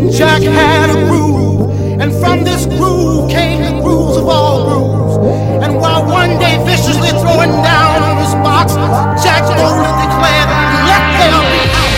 Jack had a groove, and from this groove came the grooves of all grooves. And while one day viciously throwing down on his box, Jack boldly declared, "Let there be house."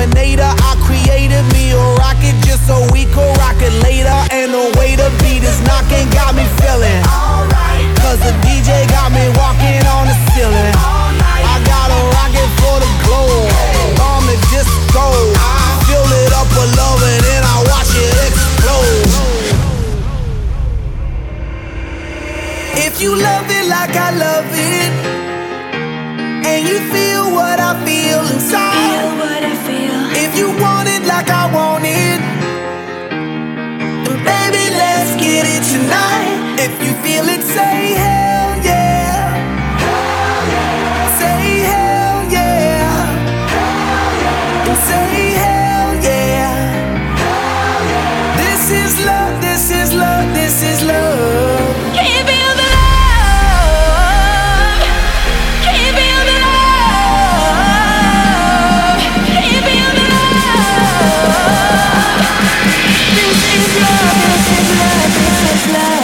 Terminator. I created me a rocket just so we could rock it later. And the way the beat is knocking got me feeling alright. Cause the DJ got me walking on the ceiling. I got a rocket for the globe, on the disco. I fill it up with love and then I watch it explode. If you love it like I love it, and you feel what I feel inside, if you want it like I want it, then baby let's get it tonight. If you feel it, say hell yeah. Say hell yeah. And say hell yeah. This is love, this is love, this is love. Can you feel the love? Can you feel the love? Can you feel the love? This is love, this is love, this is love.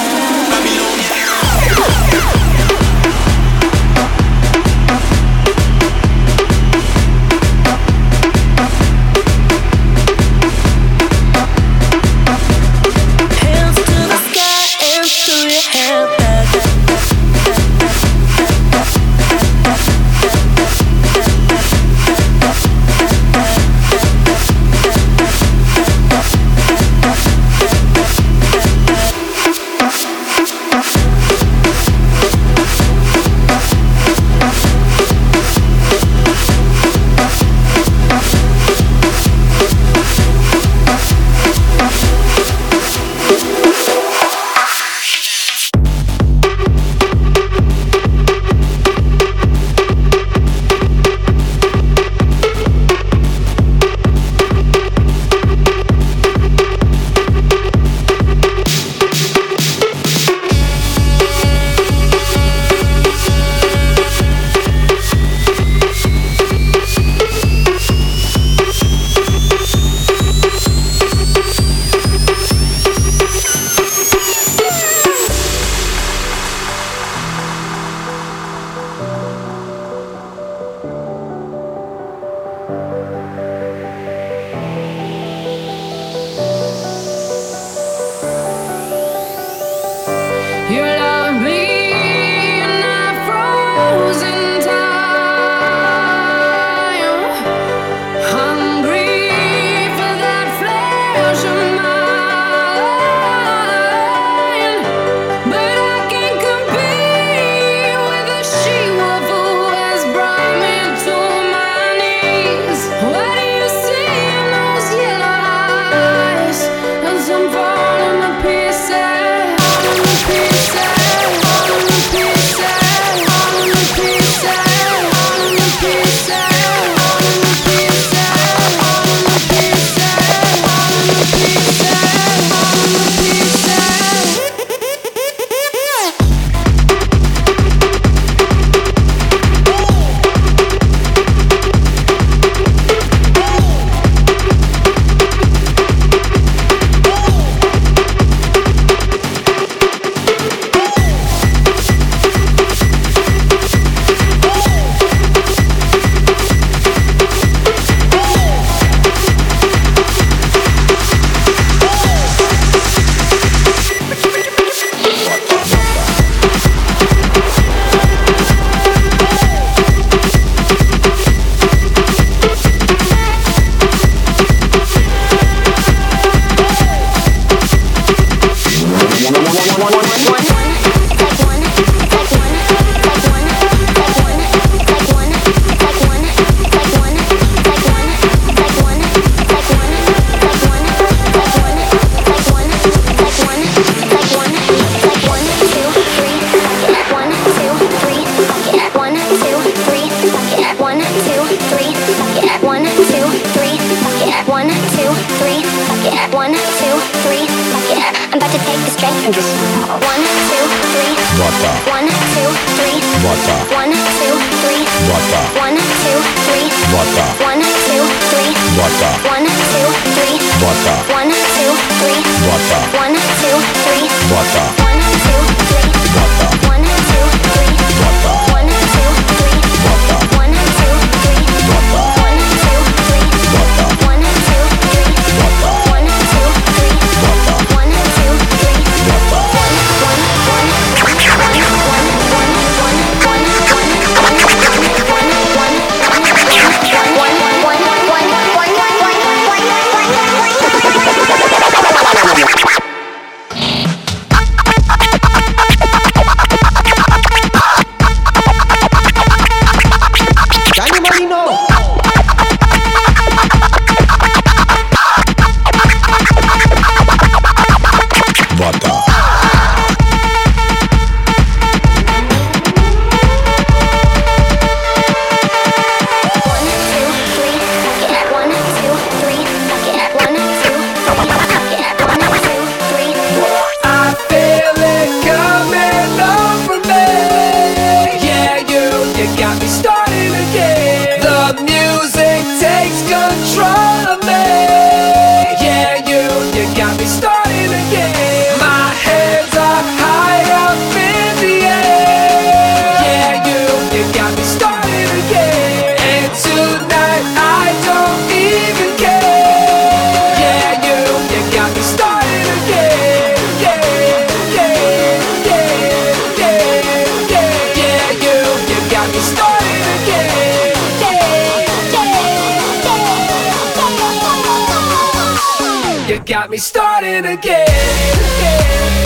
You got me starting again.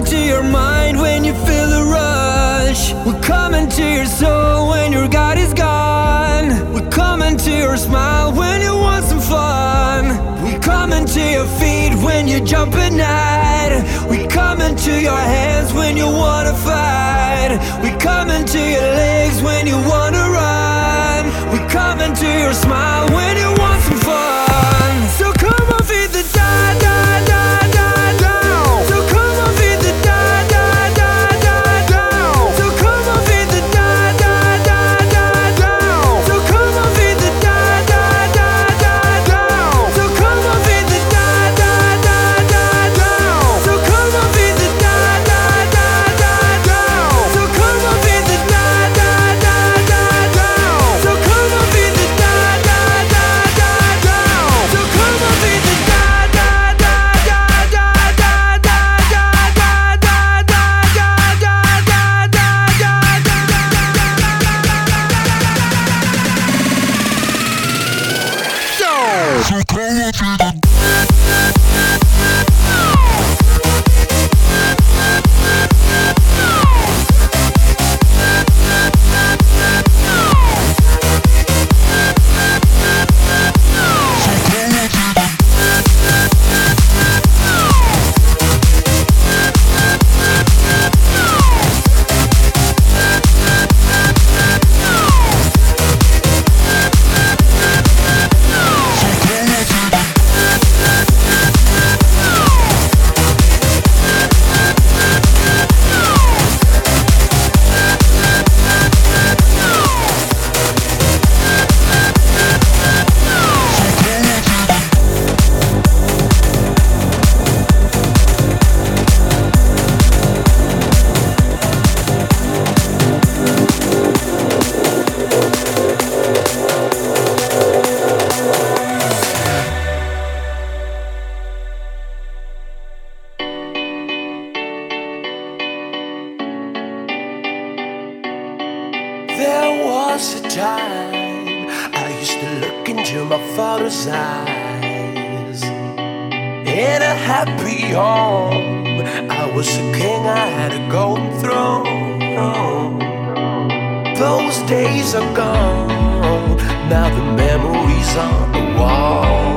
to your mind when you feel the rush. We're coming to your soul when your God is gone. We're coming to your smile when you want some fun. We're coming to your feet when you jump at night. We're coming to your hands when you wanna fight. We're coming to your legs when you wanna run. We're coming to your smile when you want some fun. So come on, feed the da da da da down. So come on, feed the da da da da down. So come on, feed the da da da da down. So come on, feed the da da da da down. So come on, feed the da da da da down. So come on, feed the da da da da down. So come on, feed the da da da da down. So come on, feed the da da da da down. So come on, feed the da da da da da da da da da There was a time I used to look into my father's eyes. In a happy home, I was a king, I had a golden throne. Those days are gone, now the memories on the wall.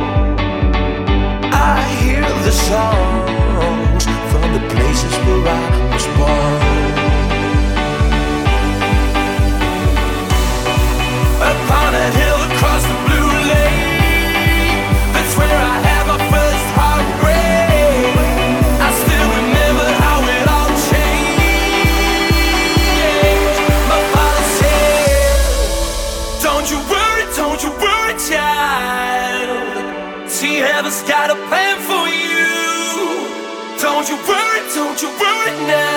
I hear the songs from the places where I was born. Upon a hill across the blue lake, that's where I had my first heartbreak. I still remember how it all changed. My father said, don't you worry, child. See, heaven's got a plan for you. Don't you worry now.